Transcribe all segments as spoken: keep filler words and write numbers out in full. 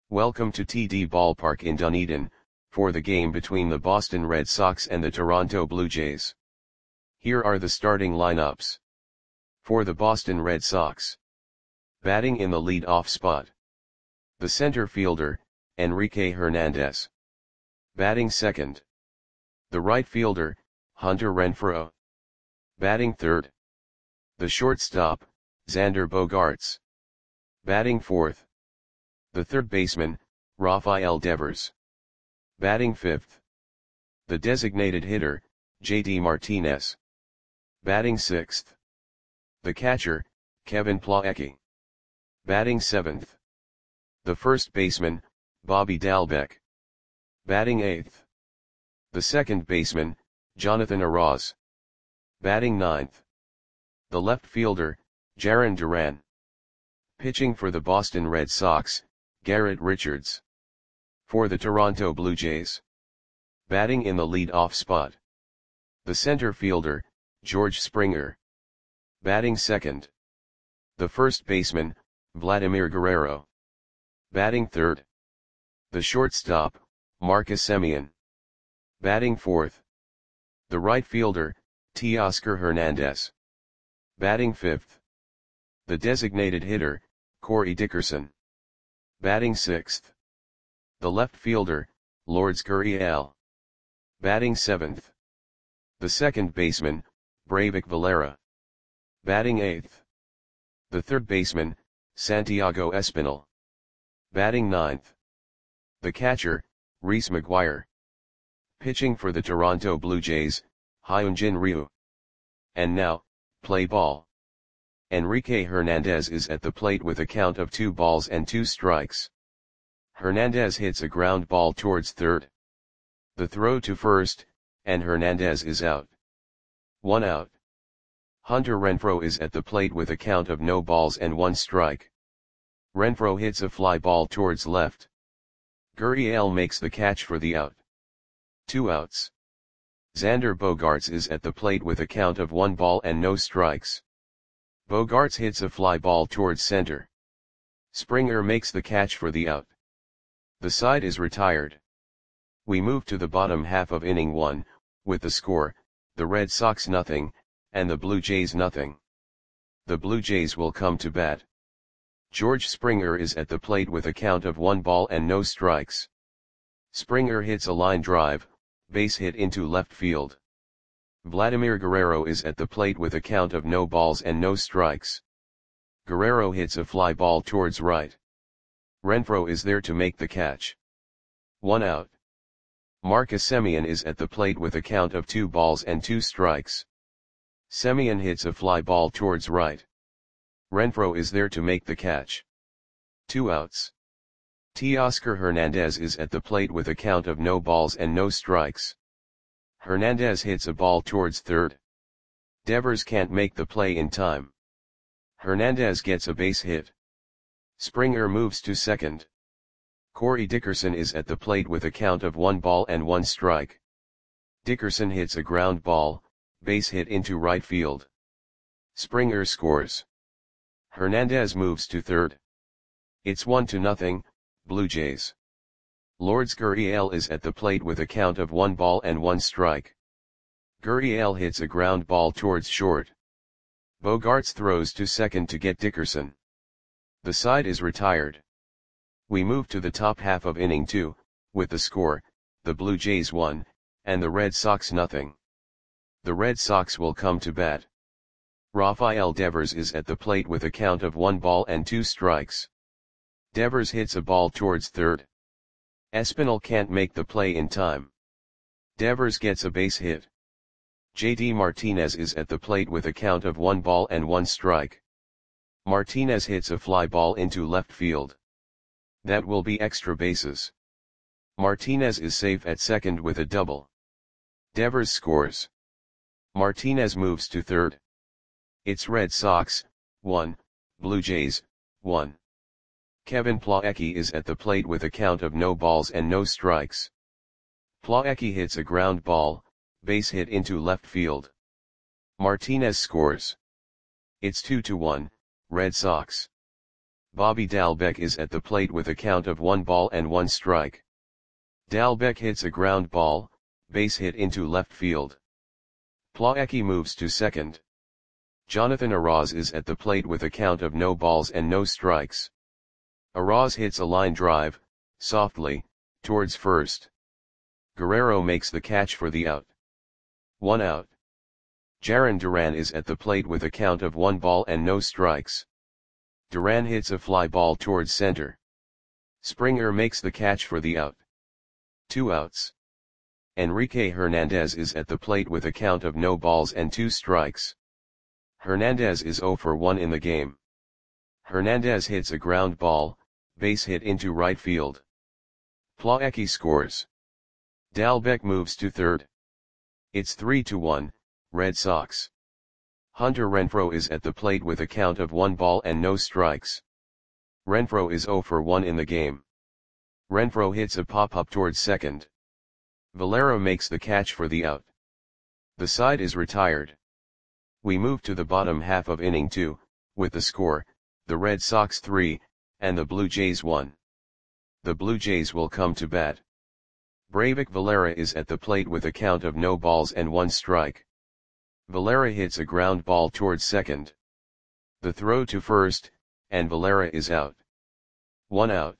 Welcome to T D Ballpark in Dunedin, for the game between the Boston Red Sox and the Toronto Blue Jays. Here are the starting lineups. For the Boston Red Sox. Batting in the lead-off spot. The center fielder, Enrique Hernandez. Batting second. The right fielder, Hunter Renfroe. Batting third. The shortstop, Xander Bogaerts. Batting fourth. The third baseman, Rafael Devers. Batting fifth. The designated hitter, J D Martinez. Batting sixth. The catcher, Kevin Plawecki. Batting seventh. The first baseman, Bobby Dalbec. Batting eighth. The second baseman, Jonathan Arauz. Batting ninth. The left fielder, Jarren Duran. Pitching for the Boston Red Sox, Garrett Richards. For the Toronto Blue Jays. Batting in the lead-off spot. The center fielder, George Springer. Batting second. The first baseman, Vladimir Guerrero. Batting third. The shortstop, Marcus Semien. Batting fourth. The right fielder, Teoscar Hernandez. Batting fifth. The designated hitter, Corey Dickerson. Batting sixth. The left fielder, Lourdes Gurriel. Batting seventh. The second baseman, Breyvic Valera. Batting eighth. The third baseman, Santiago Espinal. Batting ninth. The catcher, Reese McGuire. Pitching for the Toronto Blue Jays, Hyunjin Ryu. And now, play ball. Enrique Hernandez is at the plate with a count of two balls and two strikes. Hernandez hits a ground ball towards third. The throw to first, and Hernandez is out. One out. Hunter Renfroe is at the plate with a count of no balls and one strike. Renfroe hits a fly ball towards left. Gurriel makes the catch for the out. Two outs. Xander Bogaerts is at the plate with a count of one ball and no strikes. Bogaerts hits a fly ball towards center. Springer makes the catch for the out. The side is retired. We move to the bottom half of inning one, with the score, the Red Sox nothing, and the Blue Jays nothing. The Blue Jays will come to bat. George Springer is at the plate with a count of one ball and no strikes. Springer hits a line drive, base hit into left field. Vladimir Guerrero is at the plate with a count of no balls and no strikes. Guerrero hits a fly ball towards right. Renfroe is there to make the catch. One out. Marcus Semien is at the plate with a count of two balls and two strikes. Semien hits a fly ball towards right. Renfroe is there to make the catch. Two outs. Teoscar Hernandez is at the plate with a count of no balls and no strikes. Hernandez hits a ball towards third. Devers can't make the play in time. Hernandez gets a base hit. Springer moves to second. Corey Dickerson is at the plate with a count of one ball and one strike. Dickerson hits a ground ball, base hit into right field. Springer scores. Hernandez moves to third. It's one to nothing, Blue Jays. Lourdes Gurriel is at the plate with a count of one ball and one strike. Gurriel hits a ground ball towards short. Bogaerts throws to second to get Dickerson. The side is retired. We move to the top half of inning two, with the score, the Blue Jays one, and the Red Sox nothing. The Red Sox will come to bat. Rafael Devers is at the plate with a count of one ball and two strikes. Devers hits a ball towards third. Espinal can't make the play in time. Devers gets a base hit. J D Martinez is at the plate with a count of one ball and one strike. Martinez hits a fly ball into left field. That will be extra bases. Martinez is safe at second with a double. Devers scores. Martinez moves to third. It's Red Sox, one, Blue Jays, one. Kevin Plawecki is at the plate with a count of no balls and no strikes. Plawecki hits a ground ball, base hit into left field. Martinez scores. It's two to one, Red Sox. Bobby Dalbec is at the plate with a count of one ball and one strike. Dalbec hits a ground ball, base hit into left field. Plawecki moves to second. Jonathan Arauz is at the plate with a count of no balls and no strikes. Arauz hits a line drive, softly, towards first. Guerrero makes the catch for the out. One out. Jarren Duran is at the plate with a count of one ball and no strikes. Duran hits a fly ball towards center. Springer makes the catch for the out. Two outs. Enrique Hernandez is at the plate with a count of no balls and two strikes. Hernandez is zero for one in the game. Hernandez hits a ground ball, base hit into right field. Plawecki scores. Dalbec moves to third. It's three to one, Red Sox. Hunter Renfroe is at the plate with a count of one ball and no strikes. Renfroe is zero for one in the game. Renfroe hits a pop-up towards second. Valera makes the catch for the out. The side is retired. We move to the bottom half of inning two, with the score, the Red Sox three, and the Blue Jays one. The Blue Jays will come to bat. Breyvic Valera is at the plate with a count of no balls and one strike. Valera hits a ground ball towards second. The throw to first, and Valera is out. One out.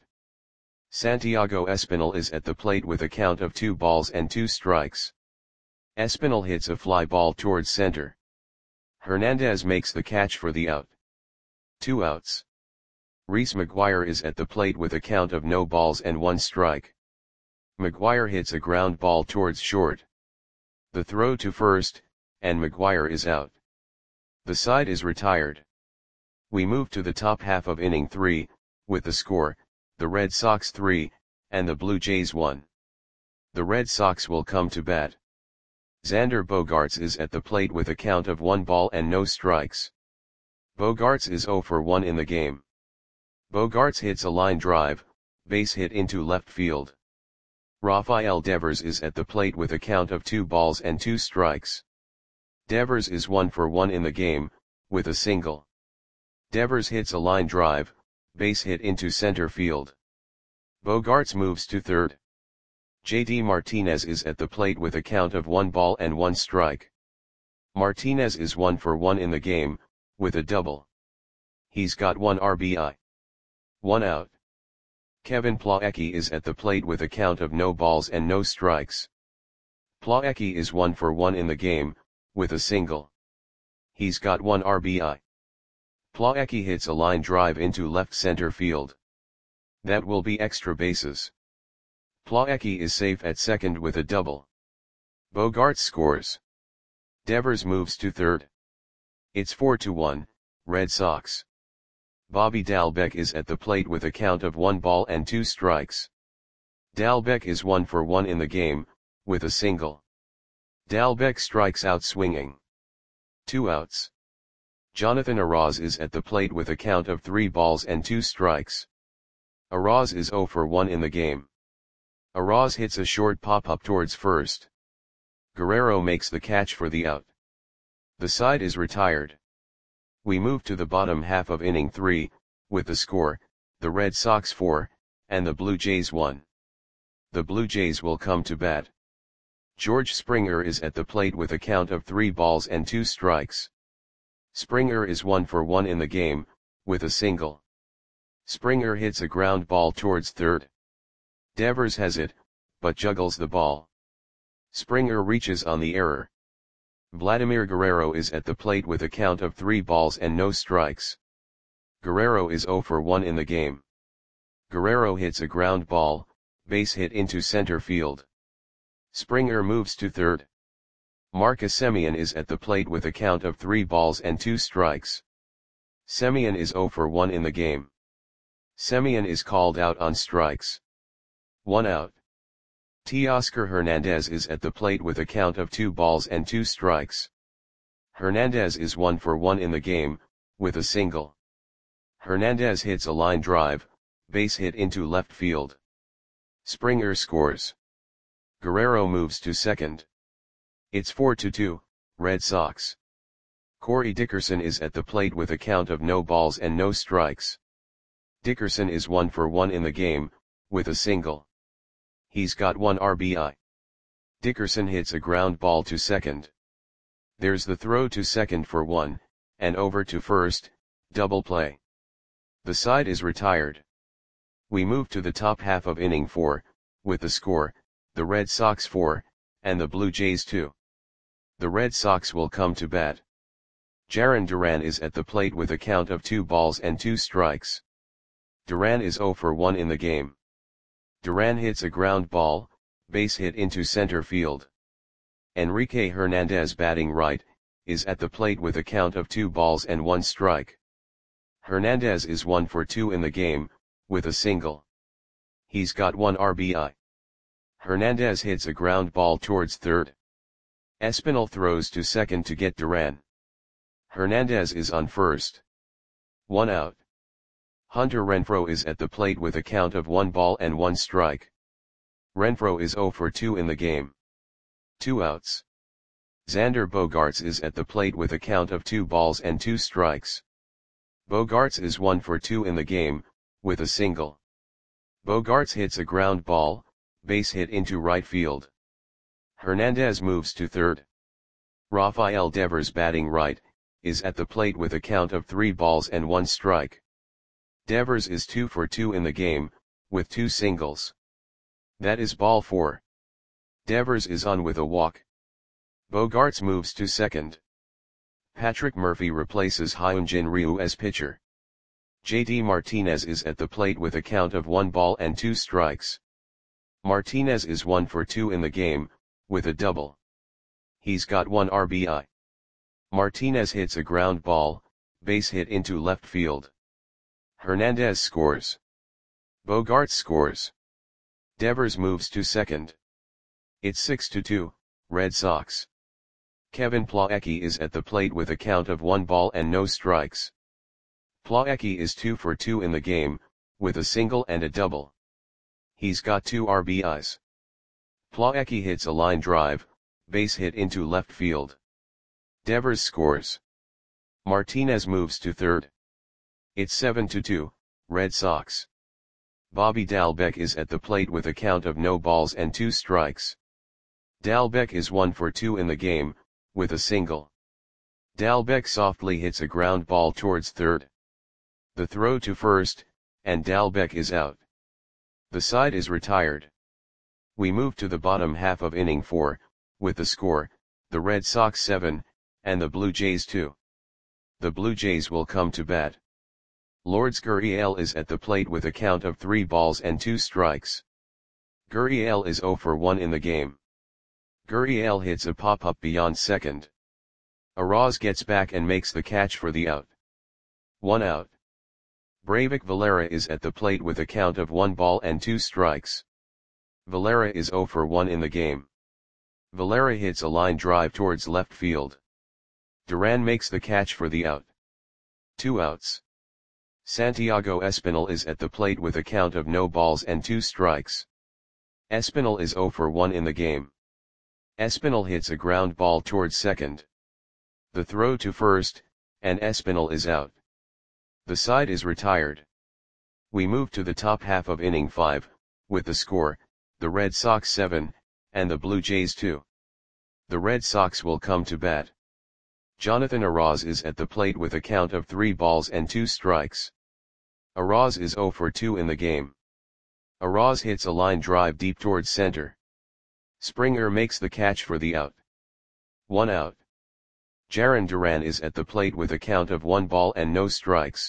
Santiago Espinal is at the plate with a count of two balls and two strikes. Espinal hits a fly ball towards center. Hernandez makes the catch for the out. Two outs. Reese McGuire is at the plate with a count of no balls and one strike. McGuire hits a ground ball towards short. The throw to first, and McGuire is out. The side is retired. We move to the top half of inning three, with the score, the Red Sox three, and the Blue Jays one. The Red Sox will come to bat. Xander Bogaerts is at the plate with a count of one ball and no strikes. Bogaerts is zero for one in the game. Bogaerts hits a line drive, base hit into left field. Rafael Devers is at the plate with a count of two balls and two strikes. Devers is one for one in the game, with a single. Devers hits a line drive, base hit into center field. Bogaerts moves to third. J D Martinez is at the plate with a count of one ball and one strike. Martinez is one for one in the game, with a double. He's got one R B I. One out. Kevin Plawecki is at the plate with a count of no balls and no strikes. Plawecki is one for one in the game, with a single. He's got one R B I. Plawecki hits a line drive into left center field. That will be extra bases. Plawecki is safe at second with a double. Bogaerts scores. Devers moves to third. It's four to one, Red Sox. Bobby Dalbec is at the plate with a count of one ball and two strikes. Dalbec is one for one in the game, with a single. Dalbec strikes out swinging. Two outs. Jonathan Arauz is at the plate with a count of three balls and two strikes. Arauz is zero for one in the game. Arauz hits a short pop-up towards first. Guerrero makes the catch for the out. The side is retired. We move to the bottom half of inning three, with the score, the Red Sox four, and the Blue Jays one. The Blue Jays will come to bat. George Springer is at the plate with a count of three balls and two strikes. Springer is one for one in the game, with a single. Springer hits a ground ball towards third. Devers has it, but juggles the ball. Springer reaches on the error. Vladimir Guerrero is at the plate with a count of three balls and no strikes. Guerrero is zero for one in the game. Guerrero hits a ground ball, base hit into center field. Springer moves to third. Marcus Semien is at the plate with a count of three balls and two strikes. Semien is zero for one in the game. Semien is called out on strikes. One out. Teoscar Hernandez is at the plate with a count of two balls and two strikes. Hernandez is one for one in the game, with a single. Hernandez hits a line drive, base hit into left field. Springer scores. Guerrero moves to second. It's four to two, Red Sox. Corey Dickerson is at the plate with a count of no balls and no strikes. Dickerson is one for one in the game, with a single. He's got one R B I. Dickerson hits a ground ball to second. There's the throw to second for one, and over to first, double play. The side is retired. We move to the top half of inning four, with the score, the Red Sox four, and the Blue Jays two. The Red Sox will come to bat. Jarren Duran is at the plate with a count of two balls and two strikes. Duran is zero for one in the game. Duran hits a ground ball, base hit into center field. Enrique Hernandez, batting right, is at the plate with a count of two balls and one strike. Hernandez is one for two in the game, with a single. He's got one R B I. Hernandez hits a ground ball towards third. Espinal throws to second to get Duran. Hernandez is on first. One out. Hunter Renfroe is at the plate with a count of one ball and one strike. Renfroe is zero for two in the game. Two outs. Xander Bogaerts is at the plate with a count of two balls and two strikes. Bogaerts is one for two in the game, with a single. Bogaerts hits a ground ball, base hit into right field. Hernandez moves to third. Rafael Devers, batting right, is at the plate with a count of three balls and one strike. Devers is two for two in the game, with two singles. That is ball four. Devers is on with a walk. Bogaerts moves to second. Patrick Murphy replaces Hyunjin Ryu as pitcher. J D Martinez is at the plate with a count of one ball and two strikes. Martinez is one for two in the game, with a double. He's got one R B I. Martinez hits a ground ball, base hit into left field. Hernandez scores. Bogaerts scores. Devers moves to second. It's six to two, Red Sox. Kevin Plawecki is at the plate with a count of one ball and no strikes. Plawecki is two for two in the game, with a single and a double. He's got two R B Is. Plawecki hits a line drive, base hit into left field. Devers scores. Martinez moves to third. It's seven to two, Red Sox. Bobby Dalbec is at the plate with a count of no balls and two strikes. Dalbec is one for two in the game, with a single. Dalbec softly hits a ground ball towards third. The throw to first, and Dalbec is out. The side is retired. We move to the bottom half of inning four, with the score, the Red Sox seven, and the Blue Jays two. The Blue Jays will come to bat. Lourdes Gurriel is at the plate with a count of three balls and two strikes. Gurriel is zero for one in the game. Gurriel hits a pop-up beyond second. Araz gets back and makes the catch for the out. One out. Breivik Valera is at the plate with a count of one ball and two strikes. Valera is zero for one in the game. Valera hits a line drive towards left field. Duran makes the catch for the out. Two outs. Santiago Espinal is at the plate with a count of no balls and two strikes. Espinal is zero for one in the game. Espinal hits a ground ball towards second. The throw to first, and Espinal is out. The side is retired. We move to the top half of inning five, with the score, the Red Sox seven, and the Blue Jays two. The Red Sox will come to bat. Jonathan Araz is at the plate with a count of three balls and two strikes. Araz is zero for two in the game. Araz hits a line drive deep towards center. Springer makes the catch for the out. One out. Jarren Duran is at the plate with a count of one ball and no strikes.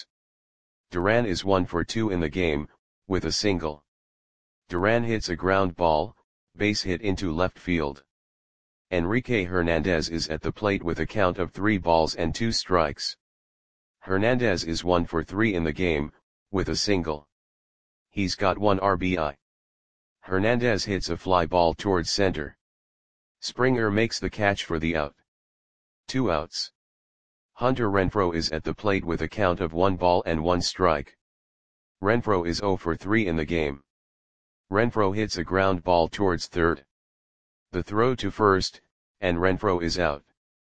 Duran is one for two in the game, with a single. Duran hits a ground ball, base hit into left field. Enrique Hernandez is at the plate with a count of three balls and two strikes. Hernandez is one for three in the game, with a single. He's got one R B I. Hernandez hits a fly ball towards center. Springer makes the catch for the out. Two outs. Hunter Renfroe is at the plate with a count of one ball and one strike. Renfroe is zero for three in the game. Renfroe hits a ground ball towards third. The throw to first, and Renfroe is out.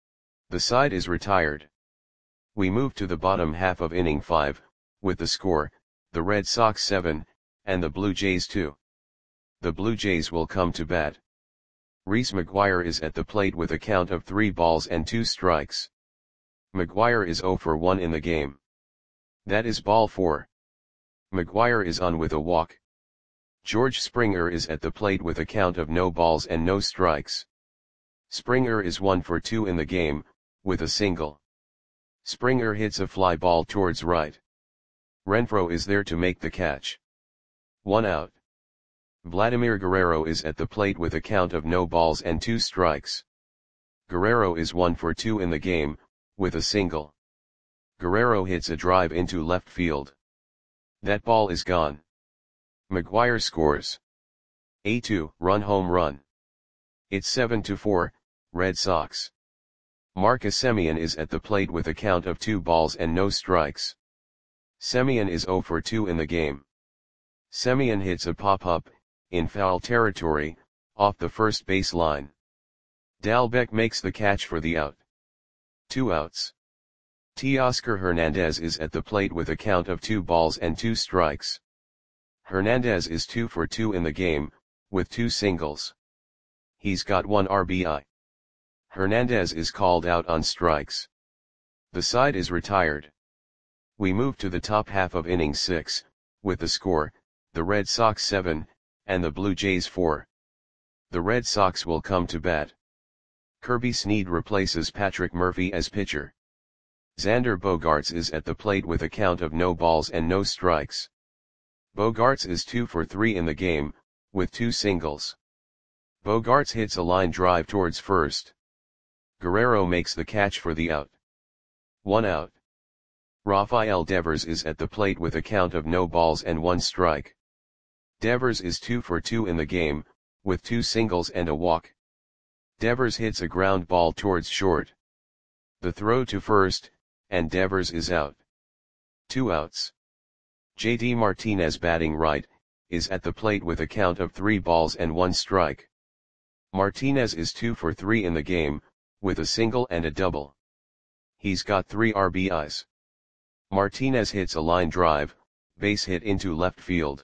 The side is retired. We move to the bottom half of inning five, with the score, the Red Sox seven, and the Blue Jays two. The Blue Jays will come to bat. Reese McGuire is at the plate with a count of three balls and two strikes. McGuire is zero for one in the game. That is ball four. McGuire is on with a walk. George Springer is at the plate with a count of no balls and no strikes. Springer is one for two in the game, with a single. Springer hits a fly ball towards right. Renfroe is there to make the catch. One out. Vladimir Guerrero is at the plate with a count of no balls and two strikes. Guerrero is one for two in the game, with a single. Guerrero hits a drive into left field. That ball is gone. McGuire scores a two-run home run. It's seven to four, Red Sox. Marcus Semien is at the plate with a count of two balls and no strikes. Semien is zero for two in the game. Semien hits a pop-up, in foul territory, off the first base line. Dalbec makes the catch for the out. Two outs. Teoscar Hernandez is at the plate with a count of two balls and two strikes. Hernandez is two for two in the game, with two singles. He's got one R B I. Hernandez is called out on strikes. The side is retired. We move to the top half of inning six, with the score, the Red Sox seven, and the Blue Jays four. The Red Sox will come to bat. Kirby Snead replaces Patrick Murphy as pitcher. Xander Bogaerts is at the plate with a count of no balls and no strikes. Bogaerts is two for three in the game, with two singles. Bogaerts hits a line drive towards first. Guerrero makes the catch for the out. One out. Rafael Devers is at the plate with a count of no balls and one strike. Devers is two for two in the game, with two singles and a walk. Devers hits a ground ball towards short. The throw to first, and Devers is out. Two outs. J D Martinez, batting right, is at the plate with a count of three balls and one strike. Martinez is two for three in the game, with a single and a double. He's got three R B Is. Martinez hits a line drive, base hit into left field.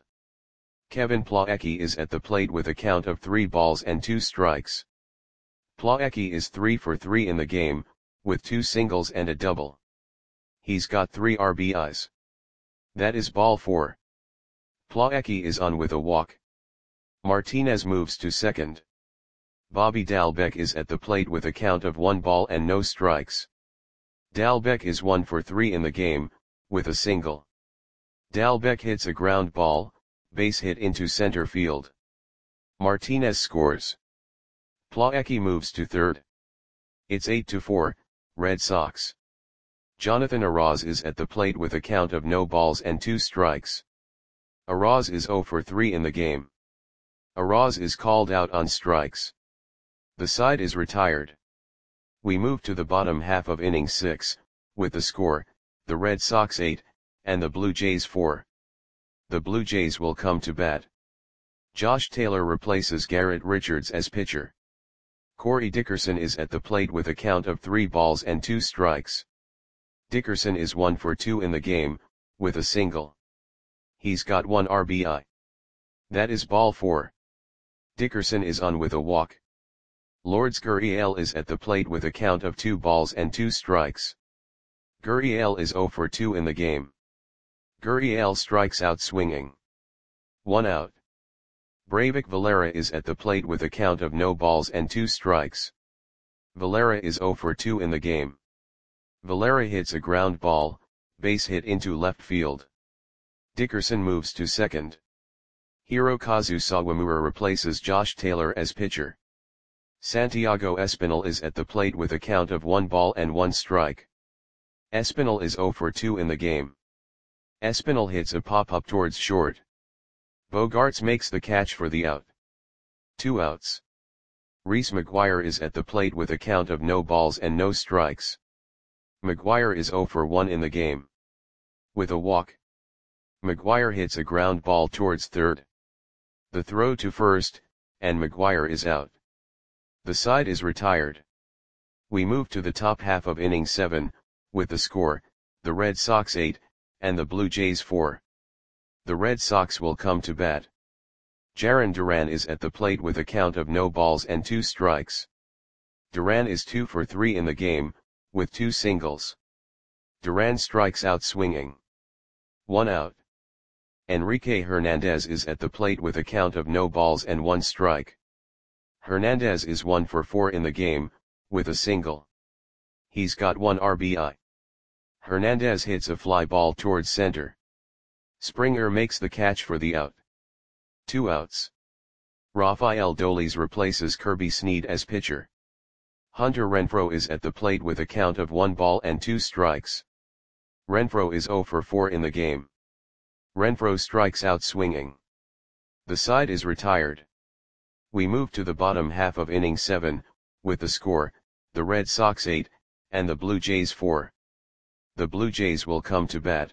Kevin Plawecki is at the plate with a count of three balls and two strikes. Plawecki is three for three in the game, with two singles and a double. He's got three R B Is. That is ball four. Plawecki is on with a walk. Martinez moves to second. Bobby Dalbec is at the plate with a count of one ball and no strikes. Dalbec is one for three in the game, with a single. Dalbec hits a ground ball, base hit into center field. Martinez scores. Plawecki moves to third. It's eight to four, Red Sox. Jonathan Arauz is at the plate with a count of no balls and two strikes. Arauz is zero for three in the game. Arauz is called out on strikes. The side is retired. We move to the bottom half of inning six, with the score, the Red Sox eight, and the Blue Jays four. The Blue Jays will come to bat. Josh Taylor replaces Garrett Richards as pitcher. Corey Dickerson is at the plate with a count of three balls and two strikes. Dickerson is one for two in the game, with a single. He's got one R B I. That is ball four. Dickerson is on with a walk. Lourdes Gurriel is at the plate with a count of two balls and two strikes. Gurriel is zero for two in the game. Gurriel strikes out swinging. One out. Breyvic Valera is at the plate with a count of no balls and two strikes. Valera is zero for two in the game. Valera hits a ground ball, base hit into left field. Dickerson moves to second. Hirokazu Sawamura replaces Josh Taylor as pitcher. Santiago Espinal is at the plate with a count of one ball and one strike. Espinal is zero for two in the game. Espinal hits a pop-up towards short. Bogaerts makes the catch for the out. Two outs. Reese McGuire is at the plate with a count of no balls and no strikes. McGuire is zero for one in the game. With a walk. McGuire hits a ground ball towards third. The throw to first, and McGuire is out. The side is retired. We move to the top half of inning seven, with the score, the Red Sox eight, and the Blue Jays four. The Red Sox will come to bat. Jarren Duran is at the plate with a count of no balls and two strikes. Duran is two for three in the game, with two singles. Duran strikes out swinging. One out. Enrique Hernandez is at the plate with a count of no balls and one strike. Hernandez is one for four in the game, with a single. He's got one R B I. Hernandez hits a fly ball towards center. Springer makes the catch for the out. Two outs. Rafael Dolis replaces Kirby Snead as pitcher. Hunter Renfroe is at the plate with a count of one ball and two strikes. Renfroe is zero for four in the game. Renfroe strikes out swinging. The side is retired. We move to the bottom half of inning seven, with the score, the Red Sox eight, and the Blue Jays four. The Blue Jays will come to bat.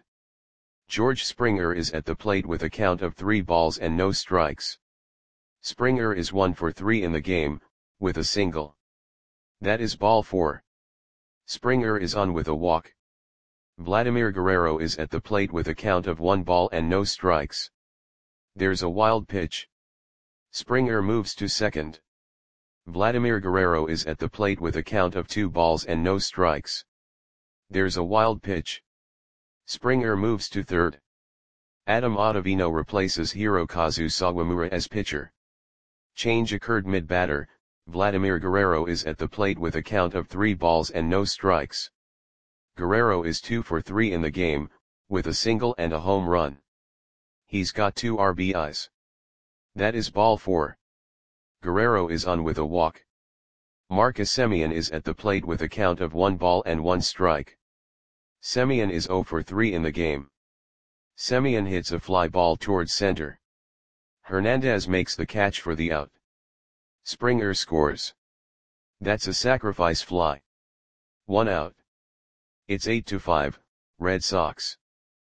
George Springer is at the plate with a count of three balls and no strikes. Springer is one for three in the game, with a single. That is ball four. Springer is on with a walk. Vladimir Guerrero is at the plate with a count of one ball and no strikes. There's a wild pitch. Springer moves to second. Vladimir Guerrero is at the plate with a count of two balls and no strikes. There's a wild pitch. Springer moves to third. Adam Ottavino replaces Hirokazu Sawamura as pitcher. Change occurred mid-batter. Vladimir Guerrero is at the plate with a count of three balls and no strikes. Guerrero is two for three in the game, with a single and a home run. He's got two R B Is. That is ball four. Guerrero is on with a walk. Marcus Semien is at the plate with a count of one ball and one strike. Semien is zero for three in the game. Semien hits a fly ball towards center. Hernandez makes the catch for the out. Springer scores. That's a sacrifice fly. One out. It's eight to five, Red Sox.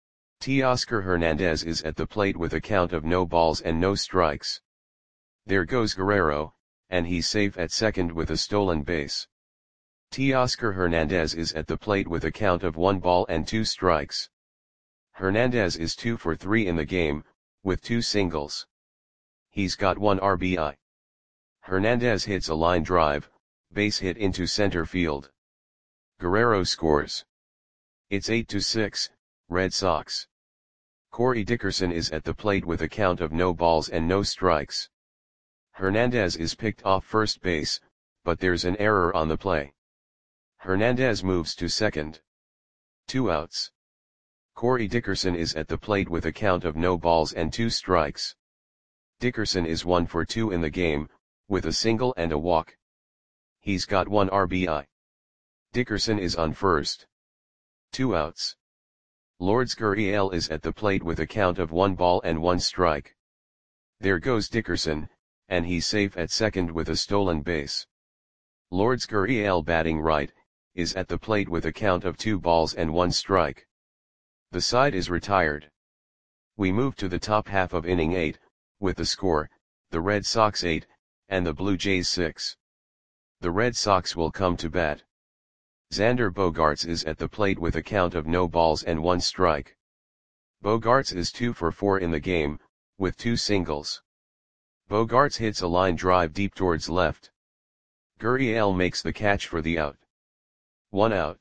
Teoscar Hernandez is at the plate with a count of no balls and no strikes. There goes Guerrero, and he's safe at second with a stolen base. Teoscar Hernandez is at the plate with a count of one ball and two strikes. Hernandez is two for three in the game, with two singles. He's got one R B I. Hernandez hits a line drive, base hit into center field. Guerrero scores. It's eight to six, Red Sox. Corey Dickerson is at the plate with a count of no balls and no strikes. Hernandez is picked off first base, but there's an error on the play. Hernandez moves to second. Two outs. Corey Dickerson is at the plate with a count of no balls and two strikes. Dickerson is one for two in the game, with a single and a walk. He's got one R B I. Dickerson is on first. Two outs. Lourdes Gurriel is at the plate with a count of one ball and one strike. There goes Dickerson, and he's safe at second with a stolen base. Lourdes Gurriel, batting right, is at the plate with a count of two balls and one strike. The side is retired. We move to the top half of inning eight, with the score, the Red Sox eight, and the Blue Jays six. The Red Sox will come to bat. Xander Bogaerts is at the plate with a count of no balls and one strike. Bogaerts is two for four in the game, with two singles. Bogaerts hits a line drive deep towards left. Gurriel makes the catch for the out. One out.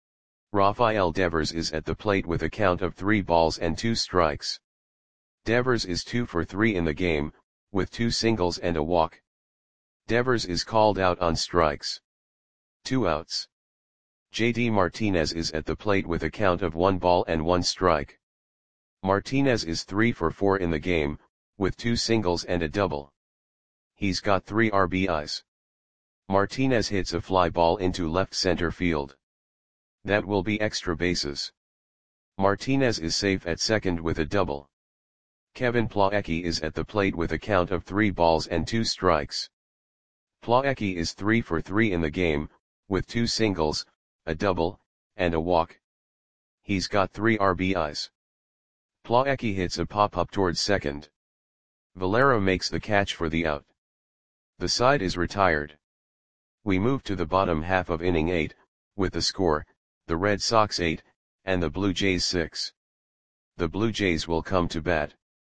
Rafael Devers is at the plate with a count of three balls and two strikes. Devers is two for three in the game, with two singles and a walk. Devers is called out on strikes. Two outs. J D Martinez is at the plate with a count of one ball and one strike. Martinez is three for four in the game, with two singles and a double. He's got three R B Is. Martinez hits a fly ball into left center field. That will be extra bases. Martinez is safe at second with a double. Kevin Plawecki is at the plate with a count of three balls and two strikes. Plawecki is three for three in the game, with two singles, a double, and a walk. He's got three R B Is. Plawecki hits a pop-up towards second. Valera makes the catch for the out. The side is retired. We move to the bottom half of inning eight, with the score, the Red Sox eight, and the Blue Jays six. The Blue Jays will come to bat.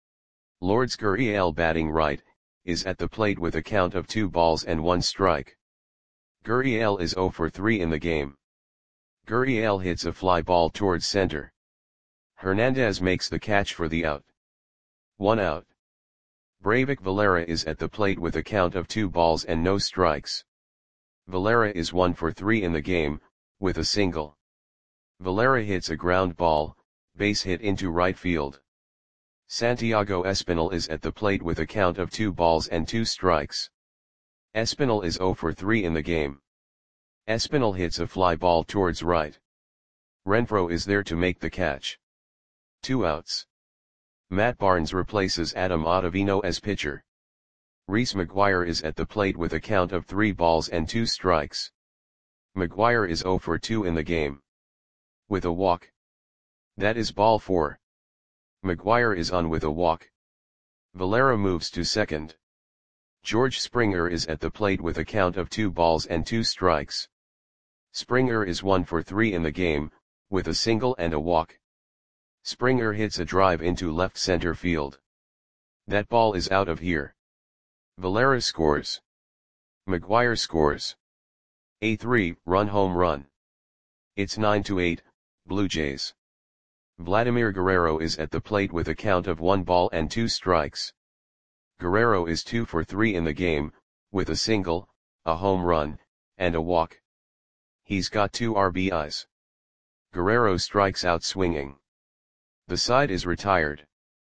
Lourdes Gurriel batting right, is at the plate with a count of two balls and one strike. Gurriel is zero for three in the game. Gurriel hits a fly ball towards center. Hernandez makes the catch for the out. One out. Breivik Valera is at the plate with a count of two balls and no strikes. Valera is one for three in the game, with a single. Valera hits a ground ball, base hit into right field. Santiago Espinal is at the plate with a count of two balls and two strikes. Espinal is zero for three in the game. Espinal hits a fly ball towards right. Renfroe is there to make the catch. Two outs. Matt Barnes replaces Adam Ottavino as pitcher. Reese McGuire is at the plate with a count of three balls and two strikes. McGuire is zero for two in the game. With a walk. That is ball four. McGuire is on with a walk. Valera moves to second. George Springer is at the plate with a count of two balls and two strikes. Springer is one for three in the game, with a single and a walk. Springer hits a drive into left center field. That ball is out of here. Valera scores. McGuire scores. A three-run home run. It's nine to eight, Blue Jays. Vladimir Guerrero is at the plate with a count of one ball and two strikes. Guerrero is two for three in the game, with a single, a home run, and a walk. He's got two R B Is. Guerrero strikes out swinging. The side is retired.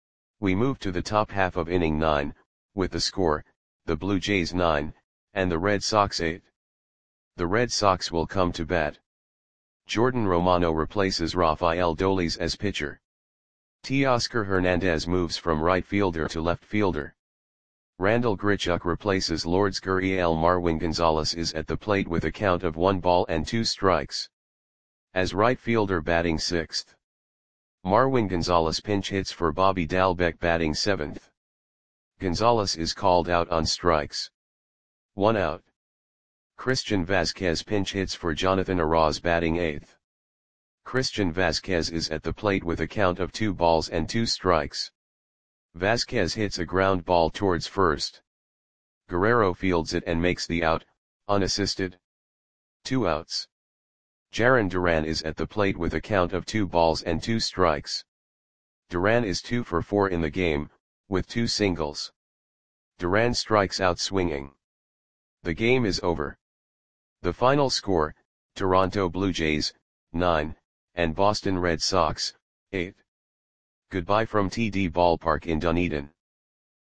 We move to the top half of inning nine, with the score, the Blue Jays nine, and the Red Sox eight. The Red Sox will come to bat. Jordan Romano replaces Rafael Dolis as pitcher. Teoscar Hernandez moves from right fielder to left fielder. Randall Grichuk replaces Lourdes Gurriel. Marwin Gonzalez is at the plate with a count of one ball and two strikes. As right fielder batting sixth. Marwin Gonzalez pinch hits for Bobby Dalbec batting seventh. Gonzalez is called out on strikes. One out. Christian Vazquez pinch hits for Jonathan Arauz batting eighth. Christian Vazquez is at the plate with a count of two balls and two strikes. Vazquez hits a ground ball towards first. Guerrero fields it and makes the out, unassisted. Two outs. Jarren Duran is at the plate with a count of two balls and two strikes. Duran is two for four in the game, with two singles. Duran strikes out swinging. The game is over. The final score, Toronto Blue Jays, nine, and Boston Red Sox, eight. Goodbye from T D Ballpark in Dunedin.